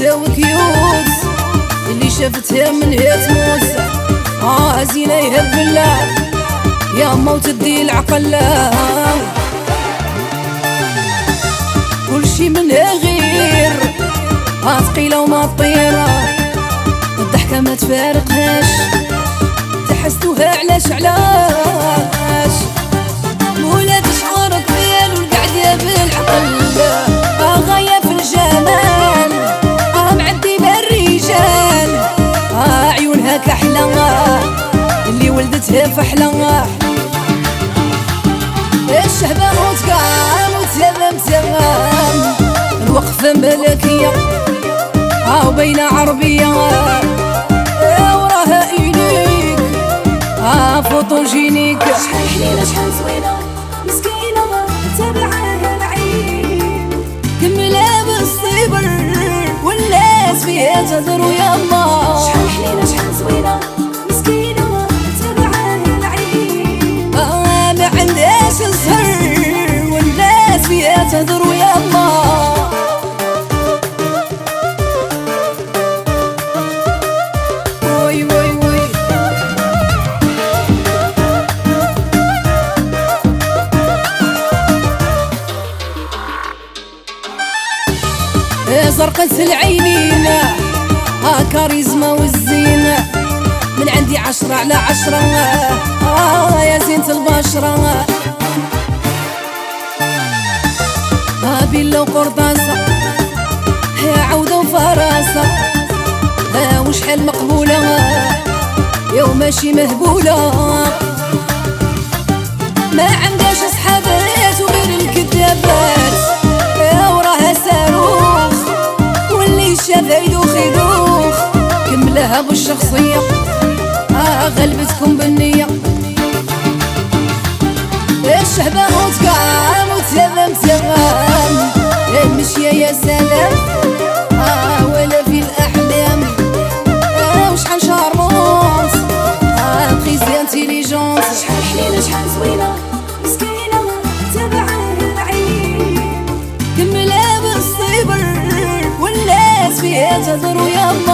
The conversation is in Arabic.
شيكة وكيوت اللي شافتها من هي تموت. زينة يهب الله يا ما وتدي العقل، كل شي منها غير ثقيلة وما طيرة، الضحكة ما تفارقهاش، تحسدوها علاش ولاد شعورك بيال والقعدة بالعقل، غاية في الجمال معدي بالرجال، عيونها كحلة اللي ولدتها فحلة، الشهبة وتقام وتهمم الوقفة ملكية وبين عربية، وراها إليك فوتوجينيك. شحال حليلة شحال زوينة مسكينة تابعها العين، كملها بالصبر والناس فيها تهضروا يما. شحال حليلة شحال زوينة مسكينة تابعها العين، ما عندهاش الزهر والناس فيها تهضروا يما. وي وي وي زرقة العينين كاريزما والزينة، من عندي 10 على 10 يا زينة البشرة، بيلا وقرطاسة يا عودة وفراسة، وشحال مقبولة يوم ماشي مهبولة، ما عندهاش صحابات وغير الكذابات، وراها صاروخ واللي شافها يدوخ، كملها بالشخصية غلبتكم بالنية، الشهبة وتقام وتهمم المشية يا سلام ولا في الأحلام، وشحال شارمونت تري انتيليجونت. شحال حليلة شحال زوينة مسكينة تابعها العين، كملها بالصبر والناس فيها تهضروا يما.